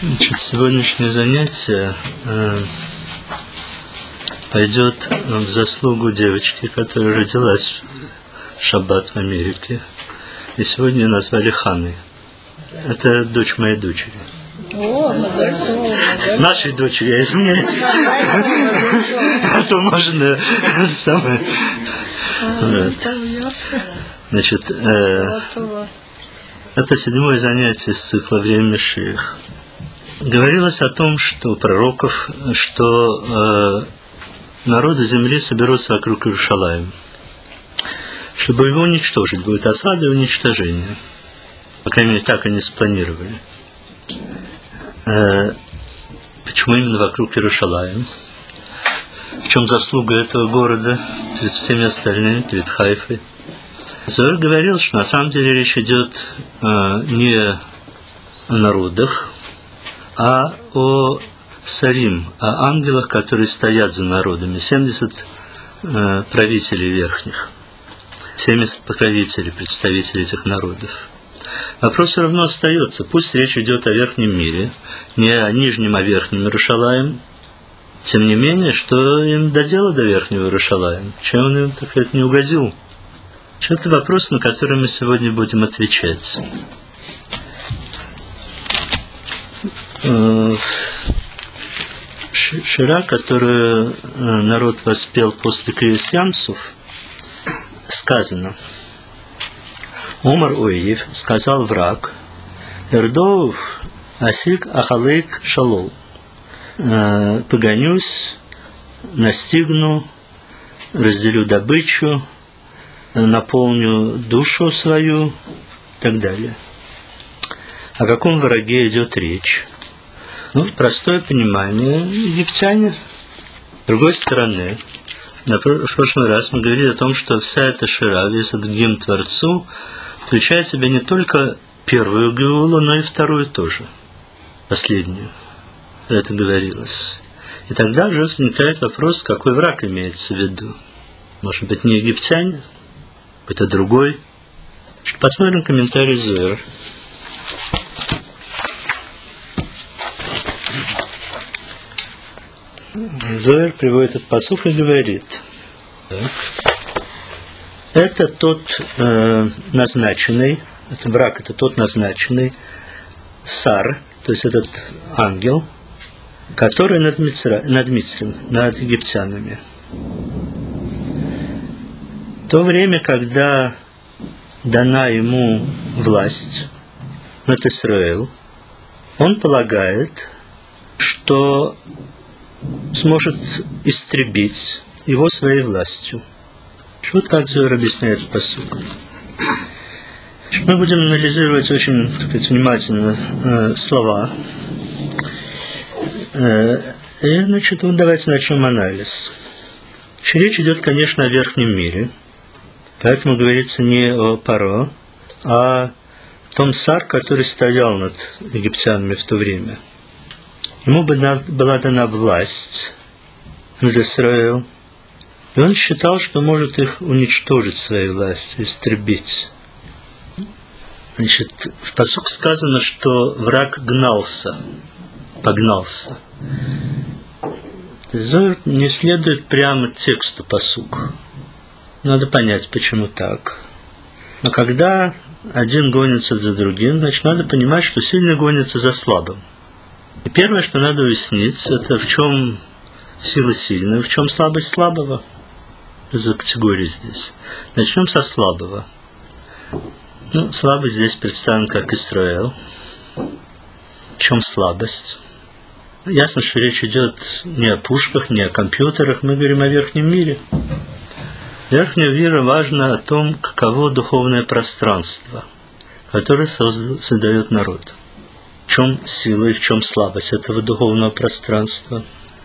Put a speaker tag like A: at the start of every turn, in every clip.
A: Значит, сегодняшнее занятие пойдет в заслугу девочки, которая родилась в шаббат в Америке. И сегодня ее назвали Ханной. Это дочь моей дочери. Нашей дочери, я извиняюсь. Это можно самое. Значит, это 7-е занятие из цикла «Время Машиах». Говорилось о том, что у пророков, что народы земли соберутся вокруг Иерушалаима, чтобы его уничтожить. Будет осада и уничтожение. По крайней мере, так они спланировали. Почему именно вокруг Иерушалаима? В чем заслуга этого города перед всеми остальными, перед Хайфой? Зоар говорил, что на самом деле речь идет не о народах, а о Сарим, о ангелах, которые стоят за народами. 70 правителей верхних, 70 покровителей, представителей этих народов. Вопрос все равно остается. Пусть речь идет о верхнем мире, не о нижнем, а верхнем Иерушалаим. Тем не менее, что им до дела до верхнего Иерушалаима? Чем он им, так сказать, не угодил? Это вопрос, на который мы сегодня будем отвечать. Шира, которую народ воспел после Криис Ямсуф, сказано: Омар Ойев, сказал враг, Эрдоув Асик Ахалык Шалол, погонюсь, настигну, разделю добычу, наполню душу свою и так далее. О каком враге идет речь? Простое понимание: египтяне. С другой стороны, в прошлый раз мы говорили о том, что вся эта шира, весь этот гимн Творцу, включает в себя не только первую геулу, но и вторую тоже, последнюю. Про это говорилось. И тогда же возникает вопрос, какой враг имеется в виду. Может быть, не египтяне, какой-то другой. Посмотрим комментарий Зоар. Зоар приводит этот пасук и говорит: это тот назначенный, это враг, это тот назначенный Сар, то есть этот ангел, который над Мицрем, над египтянами. В то время, когда дана ему власть над Исраэлем, он полагает, что сможет истребить его своей властью. Вот как Зоар объясняет пасук. Мы будем анализировать очень, так сказать, внимательно слова. И, значит, давайте начнем анализ. Речь идет, конечно, о верхнем мире. Поэтому говорится не о Паро, а о том Сар, который стоял над египтянами в то время. Ему была дана власть над Исраэлем, и он считал, что может их уничтожить своей властью, истребить. Значит, в пасук сказано, что враг погнался. Зоар не следует прямо тексту пасук. Надо понять, почему так. Но когда один гонится за другим, значит, надо понимать, что сильный гонится за слабым. И первое, что надо уяснить, это в чем сила сильного, в чем слабость слабого. За категории здесь. Начнем со слабого. Слабость здесь представлен как Исраэль. В чем слабость? Ясно, что речь идет не о пушках, не о компьютерах, мы говорим о верхнем мире. Верхнего мира важно о том, каково духовное пространство, которое создает народ. В чем сила и в чем слабость этого духовного пространства?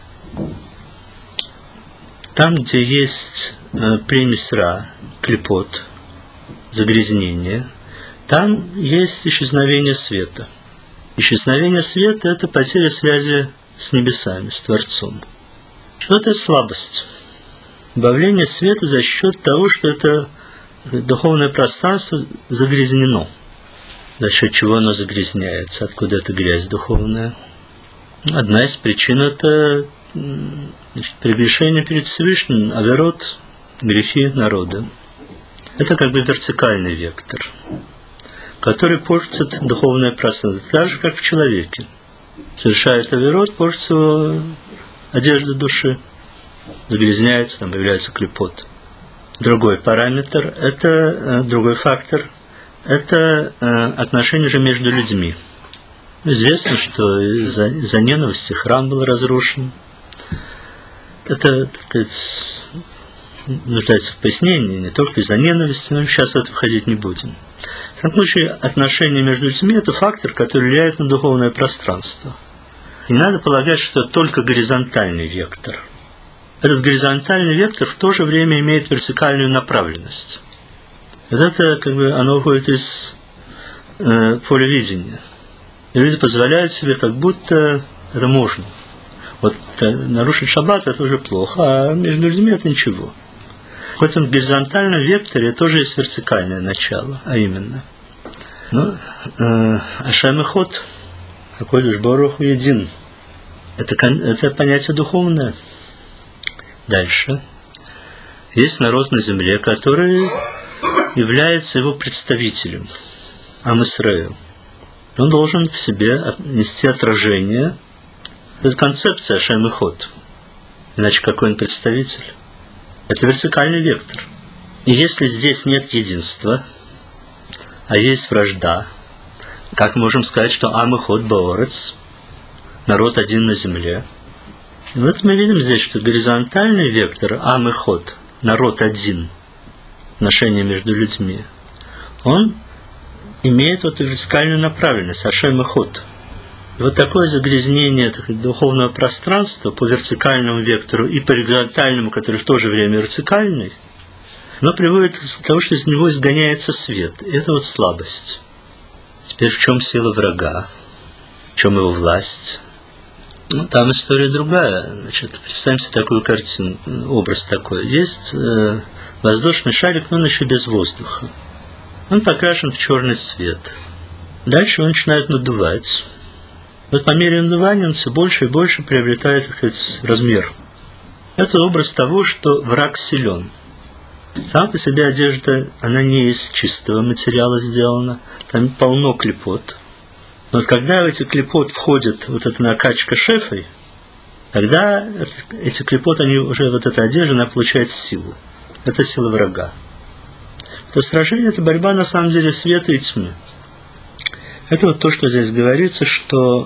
A: Там, где есть примесь ра, клепот, загрязнение, там есть исчезновение света. Исчезновение света – это потеря связи с небесами, с Творцом. Что это слабость? Добавление света за счет того, что это духовное пространство загрязнено. За счет чего оно загрязняется? Откуда эта грязь духовная? Одна из причин – это прегрешение перед Всевышним, аверот, грехи народа. Это как бы вертикальный вектор, который портит духовное пространство, так же, как в человеке. Совершает аверот, портится его одежда души, загрязняется, там появляется клепот. Другой параметр, другой фактор – это отношения же между людьми. Известно, что из-за ненависти храм был разрушен. Это, так сказать, нуждается в пояснении, не только из-за ненависти, но сейчас в это входить не будем. В таком случае отношения между людьми – это фактор, который влияет на духовное пространство. Не надо полагать, что это только горизонтальный вектор. Этот горизонтальный вектор в то же время имеет вертикальную направленность. Вот это, как бы, оно выходит из поля видения. И люди позволяют себе, как будто это можно. Вот нарушить шаббат – это уже плохо, а между людьми – это ничего. В этом горизонтальном векторе тоже есть вертикальное начало, а именно. Ашем и Ход, Акодеш Барух Ху един. Это понятие духовное. Дальше. Есть народ на земле, который является его представителем, Ам Исраэль. Он должен в себе нести отражение. Это концепция Ашем и Ход. Иначе какой он представитель? Это вертикальный вектор. И если здесь нет единства, а есть вражда, как мы можем сказать, что Ам и Ход Баорец, народ один на земле? И вот мы видим здесь, что горизонтальный вектор Ам и Ход, народ один, отношения между людьми, он имеет вот вертикальную направленность, Ашем и Ход. И вот такое загрязнение духовного пространства по вертикальному вектору и по горизонтальному, который в то же время вертикальный, оно приводит к тому, что из него изгоняется свет. И это вот слабость. Теперь в чем сила врага? В чем его власть? Там история другая. Значит, представим себе такую картину, образ такой. Есть воздушный шарик, но он еще без воздуха. Он покрашен в черный цвет. Дальше его начинают надувать. Вот по мере надувания он все больше и больше приобретает, так сказать, размер. Это образ того, что враг силен. Сама по себе одежда, она не из чистого материала сделана. Там полно клепот. Но вот когда в эти клепот входит вот эта накачка шефой, тогда эти клепот, они уже, вот эта одежда, она получает силу. Это сила врага. Это сражение, это борьба на самом деле света и тьмы. Это вот то, что здесь говорится, что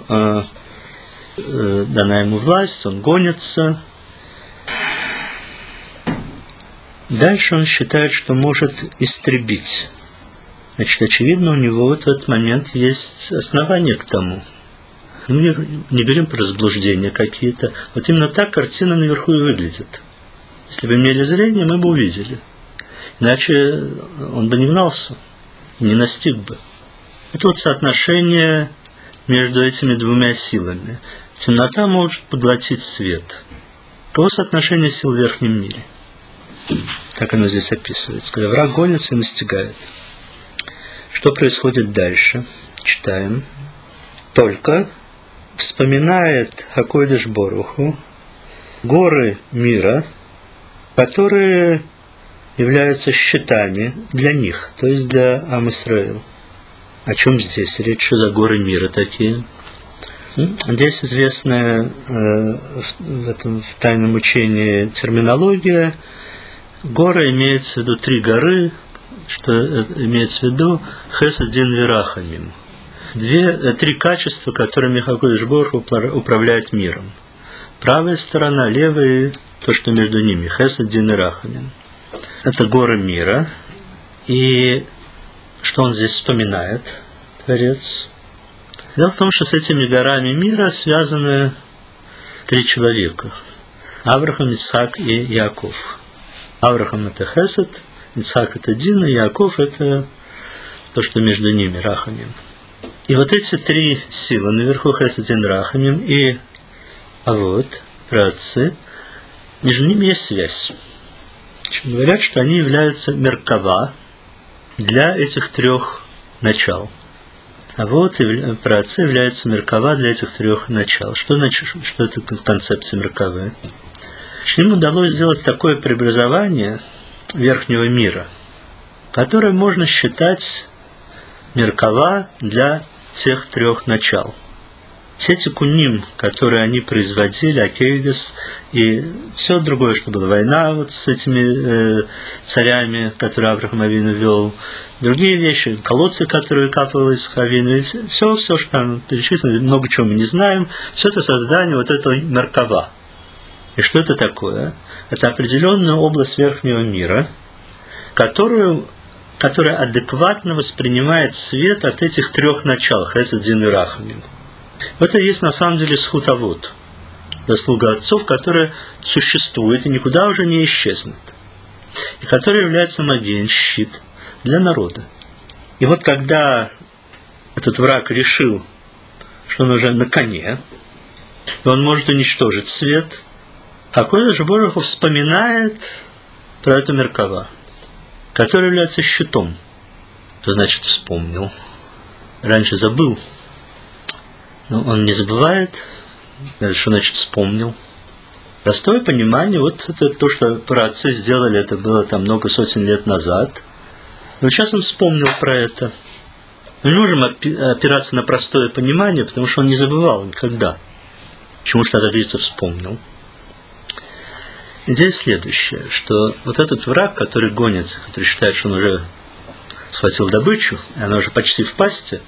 A: дана ему власть, он гонится. Дальше он считает, что может истребить. Значит, очевидно, у него вот в этот момент есть основания к тому. Мы не берем по разблуждения какие-то. Вот именно так картина наверху и выглядит. Если бы имели зрение, мы бы увидели. Иначе он бы не гнался, не настиг бы. Это вот соотношение между этими двумя силами. Темнота может поглотить свет. Каково соотношение сил в верхнем мире? Так оно здесь описывается. Когда враг гонится и настигает. Что происходит дальше? Читаем. Только вспоминает Акодеш Барух Ху горы мира, которые являются щитами для них, то есть для Ам Исраэль. О чем здесь речь? Что за горы мира такие? Здесь известная в тайном учении терминология. Горы имеется в виду 3 горы, что имеется в виду Хесед, Дин и Рахамим. 3 качества, которыми Акодеш Барух Ху управляет миром. Правая сторона, левая, то, что между ними. Хесед, Дин и Рахамим. Это горы мира. И что он здесь вспоминает, Творец? Дело в том, что с этими горами мира связаны 3 человека. Авраам, Ицхак и Яков. Авраам – это Хесед, Ицхак – это Дин, и Яков – это то, что между ними, Рахамим. И вот эти 3 силы, наверху Хесед, Дин, Рахамим и Авод, праотцы, между ними есть связь. Говорят, что они являются меркава для этих 3 начал. А вот праотцы являются Меркава для этих трех начал. Что значит, что это концепция Меркавы? Им удалось сделать такое преобразование верхнего мира, которое можно считать Меркава для тех трех начал. Все тикуним, которые они производили, Акейдис и все другое, что было, война вот с этими царями, которые Авраам Авину вел, другие вещи, колодцы, которые капало из Авину, все, что там перечислено, много чего мы не знаем, все это создание вот этого Меркава. И что это такое? Это определенная область верхнего мира, которая адекватно воспринимает свет от этих трех начал, Хесед, Дин и Рахамим. Это и есть на самом деле схутовод, заслуга отцов, которая существует и никуда уже не исчезнет, и которая является маген, щит для народа. И вот когда этот враг решил, что он уже на коне, и он может уничтожить свет, Акодыш Барух Ху вспоминает про эту Меркава, которая является щитом. Что значит вспомнил? Раньше забыл. Но он не забывает, что значит вспомнил. Простое понимание, вот это то, что праотцы сделали, это было там много сотен лет назад. Но сейчас он вспомнил про это. Мы не можем опираться на простое понимание, потому что он не забывал никогда. Почему же тогда говорится вспомнил? Идея следующая, что вот этот враг, который гонится, который считает, что он уже схватил добычу, и она уже почти в пасти,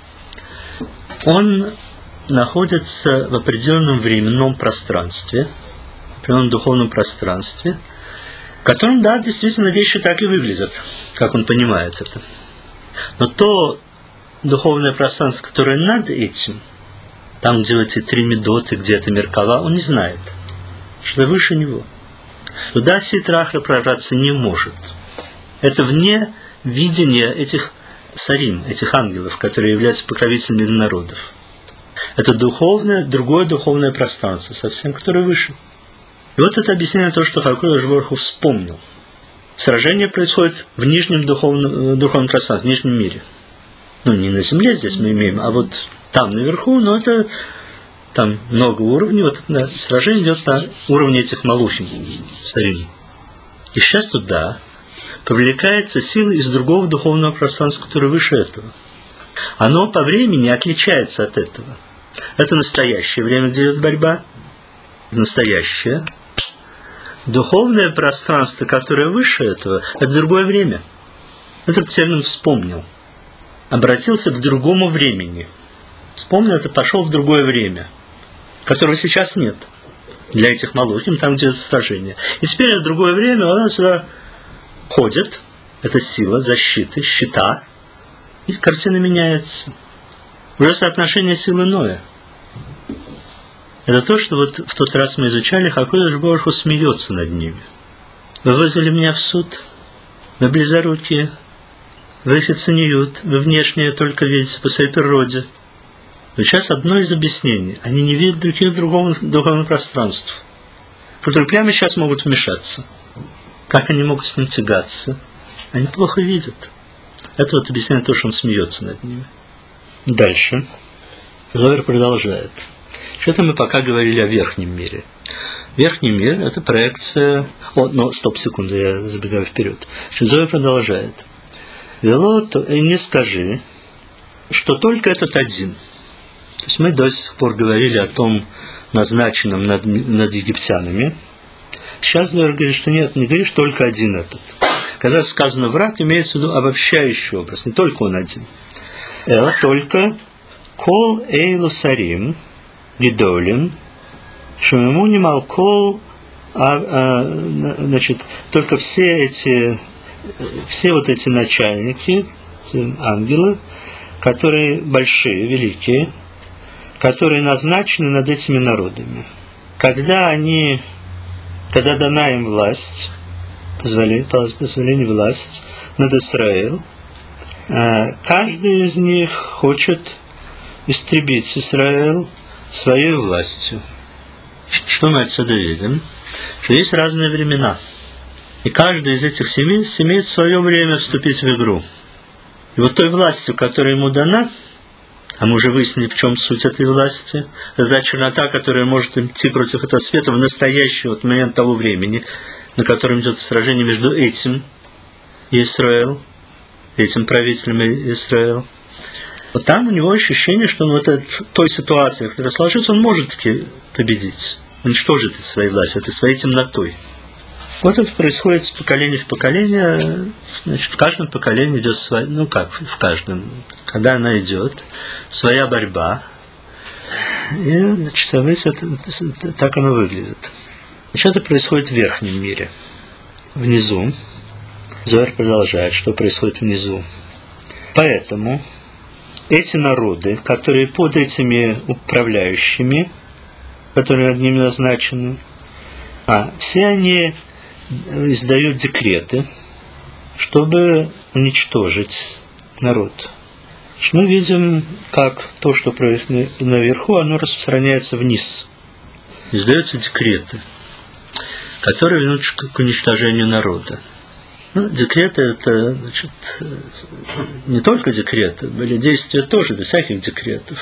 A: он находится в определенном временном пространстве, в определенном духовном пространстве, в котором, да, действительно вещи так и выглядят, как он понимает это. Но то духовное пространство, которое над этим, там, где эти три медоты, где это Меркава, он не знает, что выше него. Туда Ситра-Ахра прорваться не может. Это вне видения этих сарим, этих ангелов, которые являются покровителями народов. Это духовное, другое духовное пространство, совсем которое выше. И вот это объяснение того, что Акодыш Барух Ху вспомнил. Сражение происходит в нижнем духовном пространстве, в нижнем мире. Ну, не на земле здесь мы имеем, а вот там наверху, но это там много уровней. Вот это сражение идет на уровне этих малухим, сарим. И сейчас туда привлекается сила из другого духовного пространства, которое выше этого. Оно по времени отличается от этого. Это настоящее время, где идет борьба. Настоящее. Духовное пространство, которое выше этого, это другое время. Этот термин вспомнил. Обратился к другому времени. Вспомнил это, пошел в другое время, которого сейчас нет. Для этих малухим, там, где идет сражение. И теперь это другое время, оно сюда ходит. Это сила защиты, щита. И картина меняется. Уже соотношение сил иное. Это то, что вот в тот раз мы изучали, Акодыш Барух Ху смеется над ними. Вы вызвали меня в суд, вы близорукие, вы хацаниют, вы внешнее только видите по своей природе. Но сейчас одно из объяснений. Они не видят других духовных пространств, которые прямо сейчас могут вмешаться. Как они могут с ним тягаться? Они плохо видят. Это вот объясняет то, что он смеется над ними. Дальше. Зоэр продолжает. Что-то мы пока говорили о верхнем мире. Верхний мир – это проекция... секунду, я забегаю вперед. Зоэр продолжает. Вело, и не скажи, что только этот один. То есть мы до сих пор говорили о том назначенном над египтянами. Сейчас Зоэр говорит, что нет, не говоришь только один этот. Когда сказано враг, имеется в виду обобщающий образ, не только он один. Это только кол эйлу сарим гидолим шумимуни малкол, значит, только все вот эти начальники, ангелы, которые большие, великие, которые назначены над этими народами. Когда дана им власть, позволение власть над Израилем, каждый из них хочет истребить Израиль своей властью. Что мы отсюда видим? Что есть разные времена. И каждый из этих семей имеет свое время вступить в игру. И вот той властью, которая ему дана, А мы уже выяснили, в чем суть этой власти. Это чернота, которая может идти против этого света в настоящий момент того времени, на котором идет сражение между этим и Израилем, этим правителем Израиля. Вот там у него ощущение, что он в той ситуации, которая сложится, он может таки победить, уничтожить это своей властью, это своей темнотой. Вот это происходит с поколения в поколение. Значит, в каждом поколении идет своя, в каждом, когда она идет, своя борьба. И, значит, так оно выглядит. Значит, это происходит в верхнем мире. Внизу. Зоар продолжает, что происходит внизу. Поэтому эти народы, которые под этими управляющими, которые над ними назначены, все они издают декреты, чтобы уничтожить народ. Мы видим, как то, что происходит наверху, оно распространяется вниз. Издаются декреты, которые ведут к уничтожению народа. Декреты – это, значит, не только декреты, были действия тоже, без всяких декретов.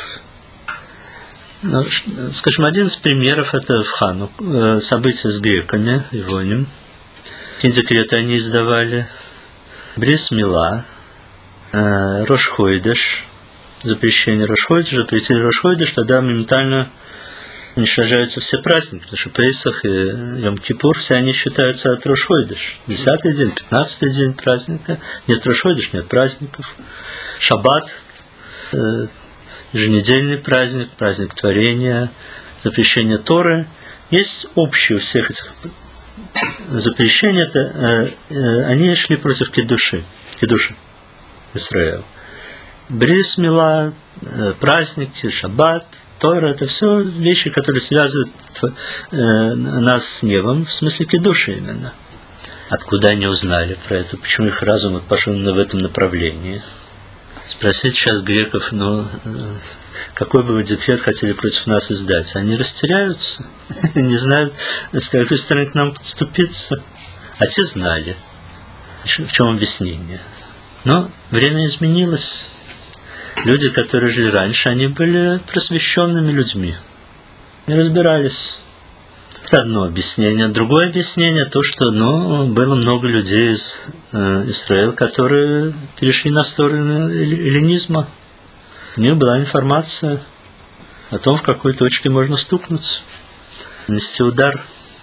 A: Скажем, один из примеров – это в Хану, события с греками, Ивоним. Какие декреты они издавали? Брис Мила, Рош Хойдеш, запрещение Рош Хойдеш, запретили Рош Хойдеш, тогда моментально уничтожаются все праздники, потому что Пейсах и Йом-Кипур, все они считаются от Рош Хойдеш. 10-й день, 15-й день праздника. Нет Рош Хойдеш, нет праздников. Шаббат, еженедельный праздник, праздник творения, запрещение Торы. Есть общие у всех этих запрещений, они шли против кидуши Израиля. Брис Мила, праздники, Шаббат, Тора – это все вещи, которые связывают нас с небом, в смысле кидуши именно. Откуда они узнали про это? Почему их разум пошел в этом направлении? Спросить сейчас греков, какой бы вы декрет хотели против нас издать? Они растеряются, не знают, с какой стороны к нам подступиться. А те знали, в чем объяснение. Но время изменилось. Люди, которые жили раньше, они были просвещенными людьми. И разбирались. Это одно объяснение. Другое объяснение то, что было много людей из Израиля, которые перешли на сторону эллинизма. У них была информация о том, в какой точке можно стукнуть, нанести удар.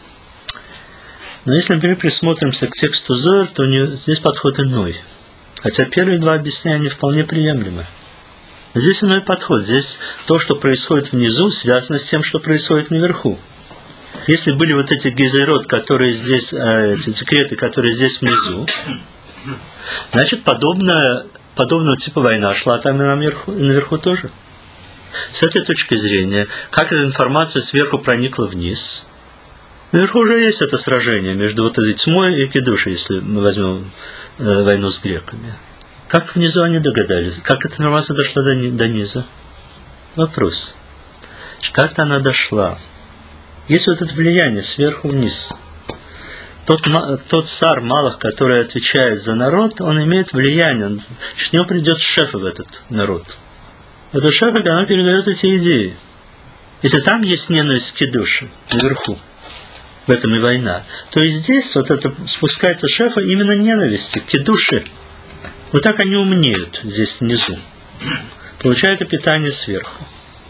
A: Но если мы присмотримся к тексту Зоар, то здесь подход иной. Хотя первые два объяснения вполне приемлемы. Здесь иной подход. Здесь то, что происходит внизу, связано с тем, что происходит наверху. Если были вот эти гезерот, которые здесь, эти декреты, которые здесь внизу, значит, подобного типа война шла там и наверху тоже. С этой точки зрения, как эта информация сверху проникла вниз, наверху уже есть это сражение между вот этой тьмой и кидушей, если мы возьмем войну с греками. Как внизу они догадались? Как эта информация дошла до низа? Вопрос. Как-то она дошла. Есть вот это влияние сверху вниз. Тот царь Малах, который отвечает за народ, он имеет влияние. С него придет шеф в этот народ. Этот шеф, она передает эти идеи. Если там есть ненависть к кидуше наверху, в этом и война, то и здесь вот это спускается шефа именно ненависти к кидуше. Вот так они умнеют здесь внизу. Получают это питание сверху.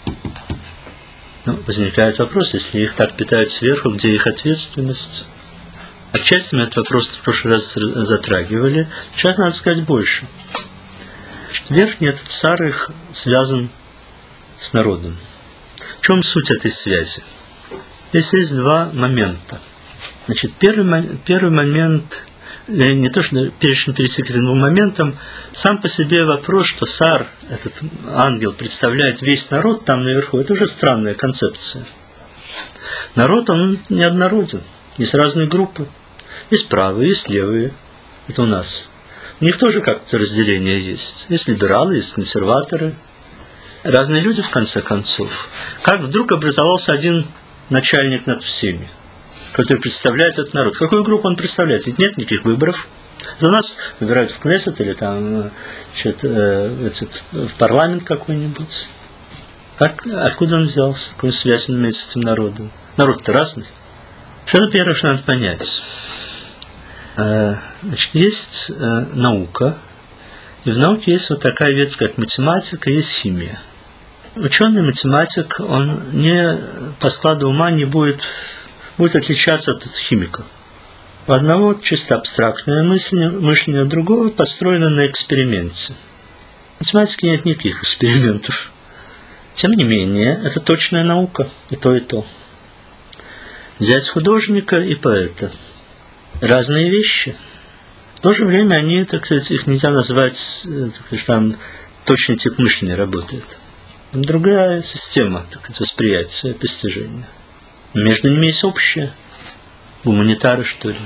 A: Возникает вопрос, если их так питают сверху, где их ответственность? Отчасти мы этот вопрос в прошлый раз затрагивали. Сейчас надо сказать больше. Верхний этот царь их связан с народом. В чем суть этой связи? Здесь есть два момента. Значит, первый момент, не то, что перед перейти к этим двум моментам, сам по себе вопрос, что царь, этот ангел, представляет весь народ там наверху, это уже странная концепция. Народ, он неоднороден. Есть разные группы. Есть правые, есть левые. Это у нас. У них тоже как-то разделение есть. Есть либералы, есть консерваторы. Разные люди, в конце концов. Как вдруг образовался один начальник над всеми, который представляет этот народ. Какую группу он представляет? Ведь нет никаких выборов. Это у нас выбирают в Кнессет или там, значит, в парламент какой-нибудь. Откуда он взялся? Какую связь он имеет с этим народом? Народ-то разный. Что-то первое, что надо понять. Значит, есть наука, и в науке есть вот такая ветвь, как математика, есть химия. Ученый-математик, он не по складу ума не будет отличаться от химика. У одного чисто абстрактное мышление, другого построено на эксперименте. В математике нет никаких экспериментов. Тем не менее, это точная наука, и то, и то. Взять художника и поэта. Разные вещи. В то же время они, так сказать, их нельзя назвать, так сказать, там точный тип мышления работает. Другая система, так сказать, восприятия, постижения. Между ними есть общее. Гуманитары, что ли.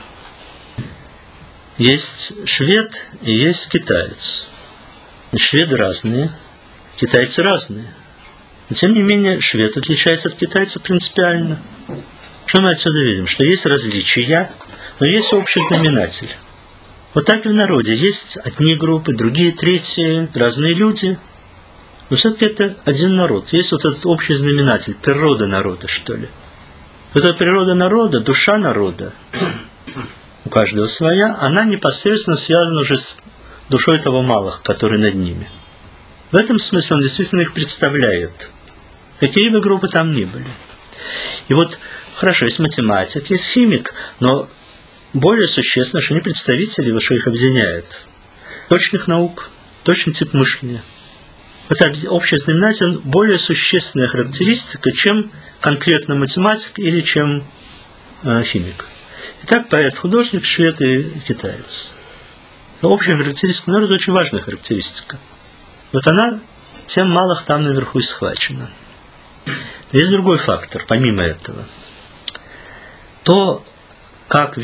A: Есть швед и есть китаец. Шведы разные, китайцы разные. Но, тем не менее, швед отличается от китайца принципиально. Что мы отсюда видим? Что есть различия, но есть общий знаменатель. Вот так и в народе. Есть одни группы, другие, третьи, разные люди. Но все-таки это один народ. Есть вот этот общий знаменатель, природа народа, что ли. Эта природа народа, душа народа, у каждого своя, она непосредственно связана уже с душой того малых, который над ними. В этом смысле он действительно их представляет. Какие бы группы там ни были. И вот, хорошо, есть математик, есть химик, но более существенно, что они представители, что их объединяет. Точных наук, точный тип мышления. Это общий знаменатель, более существенная характеристика, чем конкретно математик или чем химик. Итак, поэт, художник, швед и китаец. Общая характеристика народа очень важная характеристика. Вот она тем малых там наверху и схвачена. Есть другой фактор, помимо этого. То, как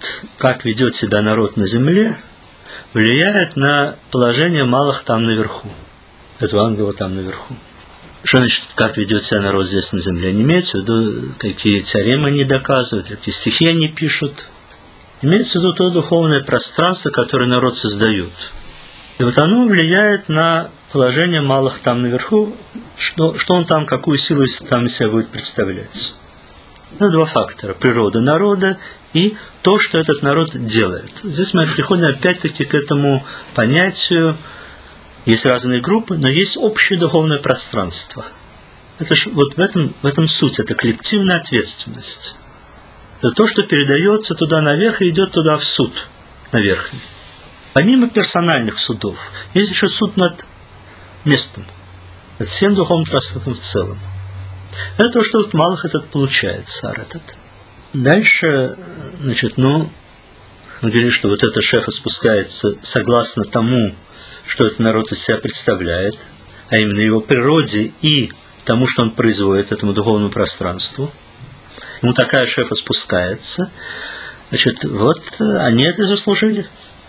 A: ведет себя народ на земле, влияет на положение малых там наверху. Этого ангела там наверху. Что значит, как ведет себя народ здесь на земле? Не имеется в виду, какие теоремы они доказывают, какие стихи они пишут. Имеется в виду то духовное пространство, которое народ создает. И вот оно влияет на положение малых там наверху, что он там, какую силу там из себя будет представлять. Это два фактора. Природа народа и то, что этот народ делает. Здесь мы приходим опять-таки к этому понятию. Есть разные группы, но есть общее духовное пространство. Это ж, вот в этом суть, это коллективная ответственность. Это то, что передается туда наверх и идет туда в суд, на верхний. Помимо персональных судов, есть еще суд над местом, над всем духовным пространством в целом. Это то, что от малых этот получает, царь этот. Дальше, значит, мы говорим, что вот это шефа спускается согласно тому, что этот народ из себя представляет, а именно его природе и тому, что он производит, этому духовному пространству. Ему такая шефа спускается. Значит, вот они это заслужили.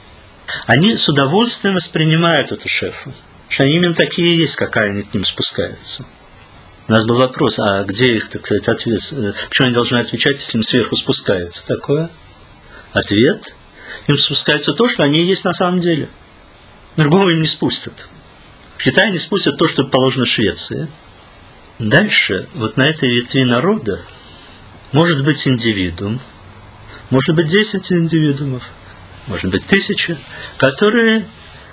A: Они с удовольствием воспринимают эту шефу, что они именно такие и есть, какая они к ним спускается. У нас был вопрос, а где их, так сказать, ответ? Почему они должны отвечать, если им сверху спускается такое? Ответ. Им спускается то, что они и есть на самом деле. Другого им не спустят. В Китае не спустят то, что положено Швеции. Дальше, вот на этой ветви народа, может быть индивидуум, может быть 10 индивидуумов, может быть 1000, которые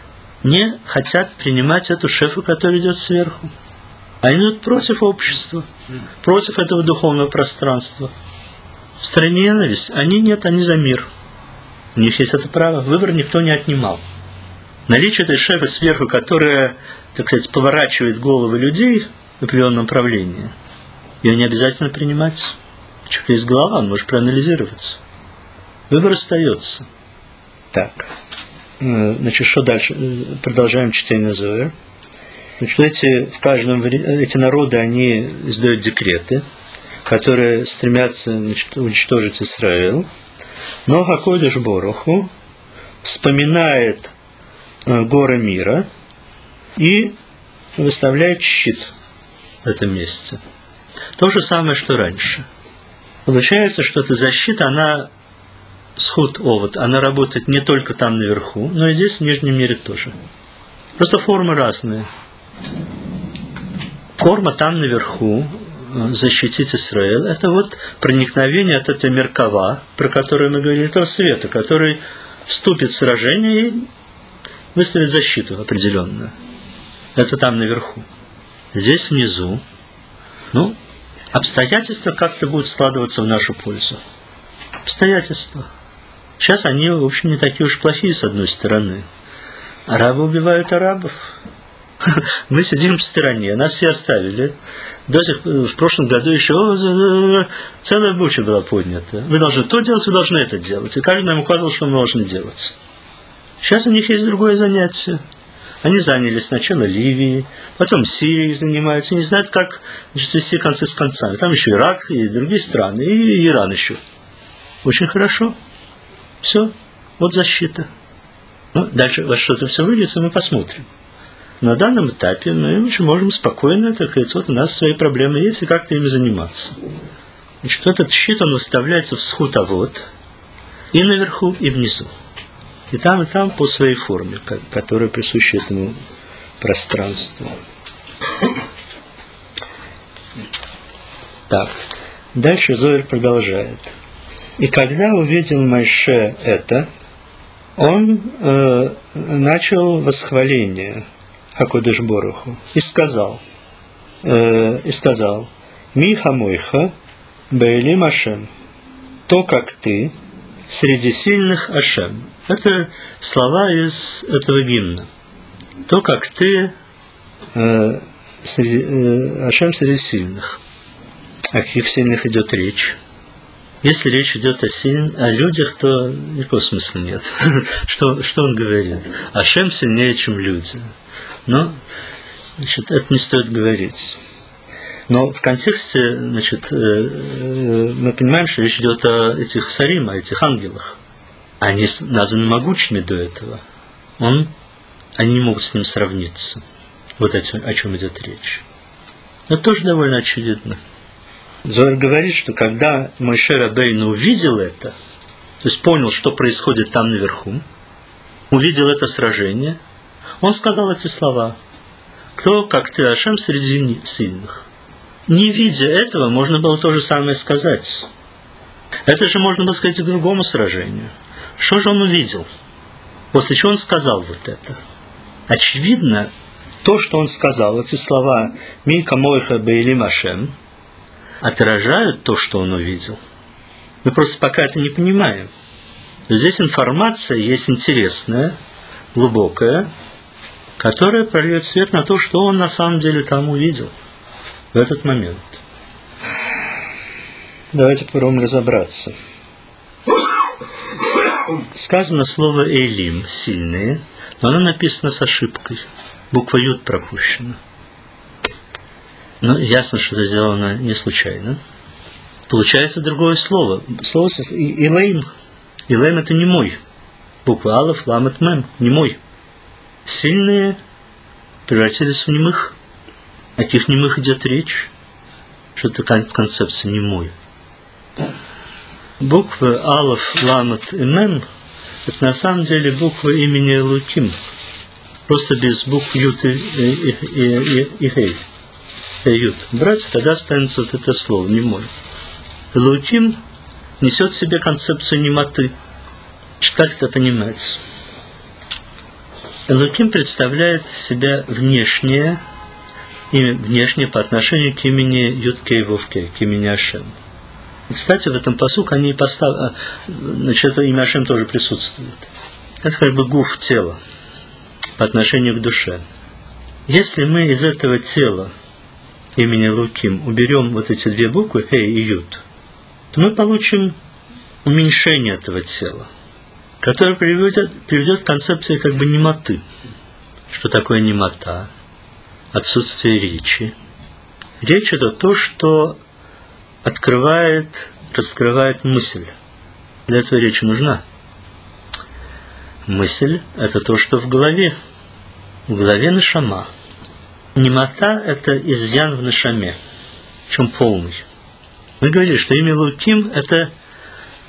A: не хотят принимать эту шефу, которая идет сверху. Они идут против общества, против этого духовного пространства. В стране ненависть, они нет, они за мир. У них есть это право, выбор никто не отнимал. Наличие этой шефы сверху, которая, так сказать, поворачивает головы людей в определенном направлении, ее не обязательно принимать. У человека есть голова, он может проанализироваться. Выбор остается. Так. Значит, что дальше? Продолжаем чтение Зоэр. Значит, эти народы, они издают декреты, которые стремятся, значит, уничтожить Израиль. Но Хакодеш Боруху вспоминает горы мира и выставляет щит в этом месте. То же самое, что раньше. Получается, что эта защита, она схуд овод, она работает не только там наверху, но и здесь, в нижнем мире тоже. Просто формы разные. Форма там наверху, защитить Израиль, это вот проникновение от этой меркава, про которую мы говорили, этого света, который вступит в сражение и выставит защиту определенную. Это там наверху. Здесь внизу, обстоятельства как-то будут складываться в нашу пользу. Обстоятельства. Сейчас они, в общем, не такие уж плохие, с одной стороны. Арабы убивают арабов. Мы сидим в стороне, нас все оставили. В прошлом году еще целая буча была поднята. Вы должны то делать, вы должны это делать. И каждый нам указывал, что мы должны делать. Сейчас у них есть другое занятие. Они занялись сначала Ливией, потом Сирией занимаются, не знают, как свести концы с концами. Там еще Ирак и другие страны, и Иран еще. Очень хорошо. Все, вот защита. Дальше во что-то все выльется, мы посмотрим. На данном этапе мы можем спокойно, так сказать, вот у нас свои проблемы есть, и как-то ими заниматься. Значит, этот щит, он выставляется в схутовод, и наверху, и внизу. И там по своей форме, которая присуща этому пространству. Так, дальше Зоэр продолжает. И когда увидел Моше это, он начал восхваление Акодыш Боруху и сказал, «Ми хамойха беэлим Ашем», то, как ты, среди сильных Ашем. Это слова из этого гимна. То, как ты, Ашем среди сильных. О каких сильных идет речь? Если речь идет о людях, то никакого смысла нет. Что он говорит? Ашем сильнее, чем люди. Но, значит, это не стоит говорить. Но в контексте, значит, мы понимаем, что речь идет о этих сарим, о этих ангелах. Они названы могучими до этого. Они не могут с ним сравниться. Вот о чем идет речь. Это тоже довольно очевидно. Зоэр говорит, что когда Моше Рабейну увидел это, то есть понял, что происходит там наверху, увидел это сражение, он сказал эти слова: «Кто, как ты, Ашем, среди сильных». Не видя этого, можно было то же самое сказать. Это же можно было сказать и к другому сражению. Что же он увидел? После чего он сказал вот это? Очевидно, то, что он сказал, эти слова «Ми камойха беэлим Ашем», отражают то, что он увидел. Мы просто пока это не понимаем. Здесь информация есть интересная, глубокая, которая прольет свет на то, что он на самом деле там увидел в этот момент. Давайте попробуем разобраться. Сказано слово «эйлим» – «сильные», но оно написано с ошибкой. Буква «ют» пропущена. Но ясно, что это сделано не случайно. Получается другое слово. Слово «илэйм». «Илэйм» – это не мой. Буква «алеф», «ламет», «мем» – не мой. Сильные превратились в немых. О каких немых идет речь? Что это концепция немой. Буквы «алеф», «ламет» и «мем» – это на самом деле буквы имени Элоким. Просто без букв «ют» и «хей». Ют. Брать, тогда останется вот это слово, немой. Элоким несет в себе концепцию немоты. Как это понимать? Элоким представляет себя внешнее по отношению к имени Ют-Кей Вов-Кей, к имени Ашем. И, кстати, в этом пасуке они поставили, значит, это имя Ашем тоже присутствует. Это как бы гуф тела по отношению к душе. Если мы из этого тела имени Луким уберем вот эти две буквы «Хей» и «Ют», то мы получим уменьшение этого тела, которое приведет к концепции как бы немоты. Что такое немота? Отсутствие речи. Речь – это то, что раскрывает мысль. Для этого речь нужна. Мысль – это то, что в голове. В голове нешама. Немота – это изъян в нешаме, причем полный. Мы говорили, что имя Луким – это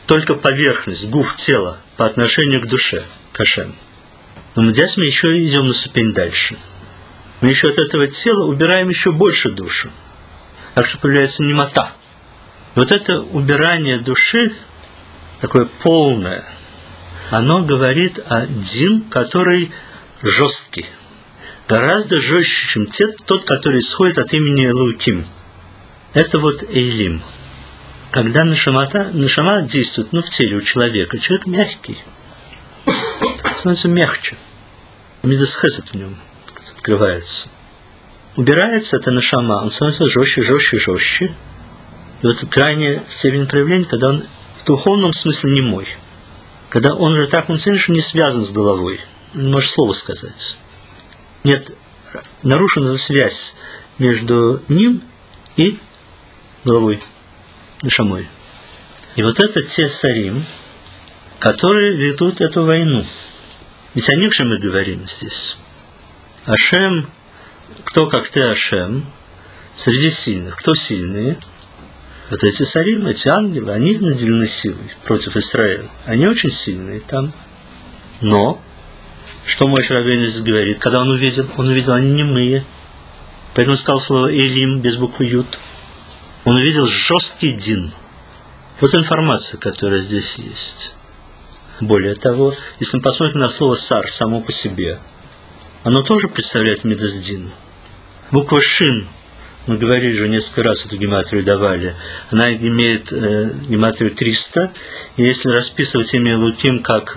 A: только поверхность, гуф, тело по отношению к душе, к Ашем. Но здесь мы еще идем на ступень дальше. Мы еще от этого тела убираем еще больше душу. Так что появляется немота. Вот это убирание души, такое полное, оно говорит о дин, который жесткий. Гораздо жестче, чем тот, который исходит от имени Элоким. Это вот Эйлим. Когда нашама действует в теле у человека, человек мягкий, становится мягче. Мидас хесед в нем открывается. Убирается это нашама, он становится жестче, жестче, жестче. И вот крайняя степень проявления, когда он в духовном смысле немой. Когда он уже так что не связан с головой. Он не может слова сказать. Нет, нарушена связь между ним и головой, нашамой. И вот это те сарим, которые ведут эту войну. Ведь о них же мы говорим здесь. Ашем, кто как ты, Ашем, среди сильных. Кто сильные? Вот эти сарим, эти ангелы, они наделены силой против Израиля. Они очень сильные там. Но, что Моше Рабейну здесь говорит, когда он увидел, они немые. Поэтому сказал слово Элим без буквы Ют. Он увидел жесткий дин. Вот информация, которая здесь есть. Более того, если мы посмотрим на слово сар само по себе, оно тоже представляет мидас дин. Буква шин, мы говорили же несколько раз эту гематрию давали, она имеет гематрию 300, и если расписывать имя Элоким как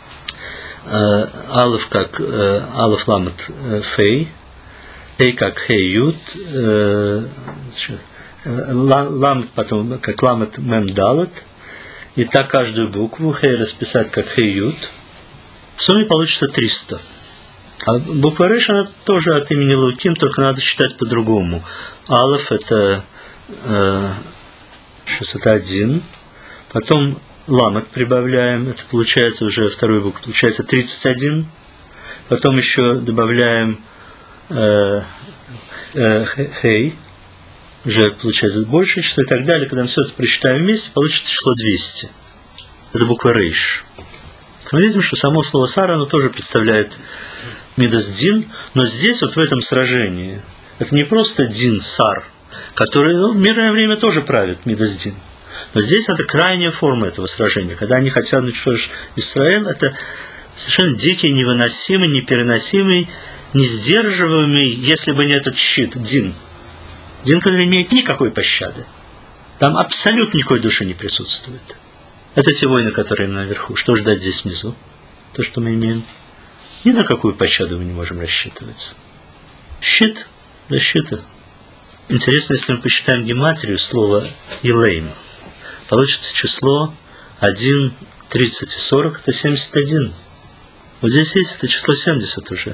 A: алеф как алеф ламет фей, хей как хей ют, ламет потом как ламет мем далет, и так каждую букву хей расписать как хей ют, в сумме получится 300. А буква Реш, она тоже от имени Элоким, только надо читать по-другому. Алеф это 61, потом ламет прибавляем, это получается уже вторую букву, получается 31, потом еще добавляем хей, уже получается больше число и так далее. Когда мы все это прочитаем вместе, получится число 200. Это буква Рейш. Мы видим, что само слово Сара, оно тоже представляет мидас дин, но здесь, вот в этом сражении, это не просто дин, сар, который в мирное время тоже правит мидас дин. Но здесь это крайняя форма этого сражения. Когда они хотят уничтожить Израиль, это совершенно дикий, невыносимый, непереносимый, несдерживаемый, если бы не этот щит, дин. Дин, который не имеет никакой пощады. Там абсолютно никакой души не присутствует. Это те войны, которые наверху. Что ждать здесь внизу? То, что мы имеем. Ни на какую пощаду мы не можем рассчитывать. Щит, защита. Интересно, если мы посчитаем гематрию слова «илейм», получится число 1, 30 и 40, это 71. Вот здесь есть это число 70 уже.